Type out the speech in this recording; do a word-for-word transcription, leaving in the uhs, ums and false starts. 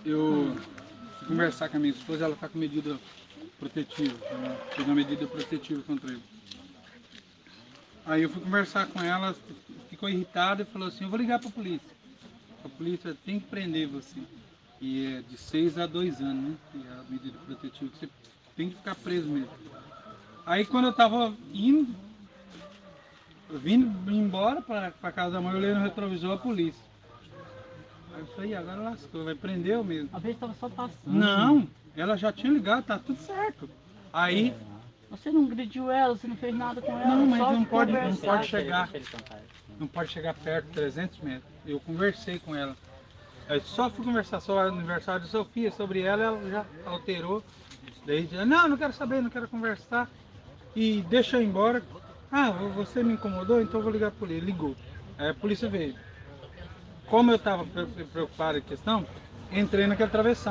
eu fui conversar com a minha esposa, ela tá com medida protetiva, né? Fiz uma medida protetiva contra ele. Aí eu fui conversar com ela, ficou irritada e falou assim, eu vou ligar pra polícia. A polícia tem que prender você. E é de seis a dois anos, né? E é a medida protetiva que você tem que ficar preso mesmo. Aí quando eu tava indo, vindo embora pra, pra casa da mãe, eu olhei no retrovisor a polícia. Aí eu falei, agora lascou, vai prender eu mesmo. A vez tava só passando. Não, ela já tinha ligado, tá tudo certo. Aí, Você não agrediu ela, você não fez nada com ela, não, mas só não pode, não conversar. pode chegar, não pode chegar perto, trezentos metros. Eu conversei com ela. Aí só fui conversar sobre o aniversário de Sofia, sobre ela, ela já alterou. Daí dizia, não, não quero saber, não quero conversar. E deixa eu ir embora. Ah, você me incomodou, então eu vou ligar para ele. Ligou. Aí a polícia veio. Como eu estava preocupado com a questão, entrei naquele travessão.